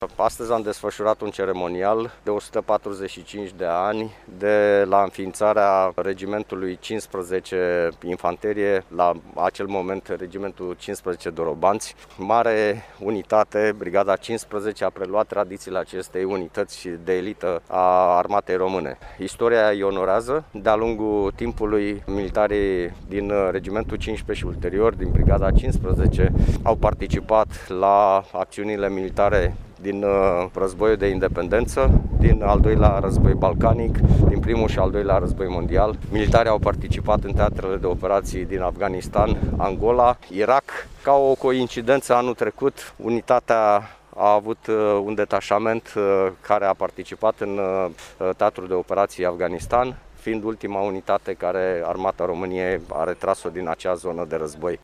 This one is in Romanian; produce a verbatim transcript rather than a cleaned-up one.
Astăzi am desfășurat un ceremonial de o sută patruzeci și cinci de ani de la înființarea regimentului cincisprezece Infanterie, la acel moment regimentul cincisprezece Dorobanți. Mare unitate, Brigada cincisprezece a preluat tradițiile acestei unități de elită a armatei române. Istoria îi onorează. De-a lungul timpului, militarii din regimentul cincisprezece și ulterior, din Brigada cincisprezece, au participat la acțiunile militare din războiul de independență, din al doilea război balcanic, din primul și al doilea război mondial. Militarii au participat în teatrele de operații din Afganistan, Angola, Irak. Ca o coincidență, anul trecut, unitatea a avut un detașament care a participat în teatrul de operații Afganistan, fiind ultima unitate care Armata României a retras-o din acea zonă de război.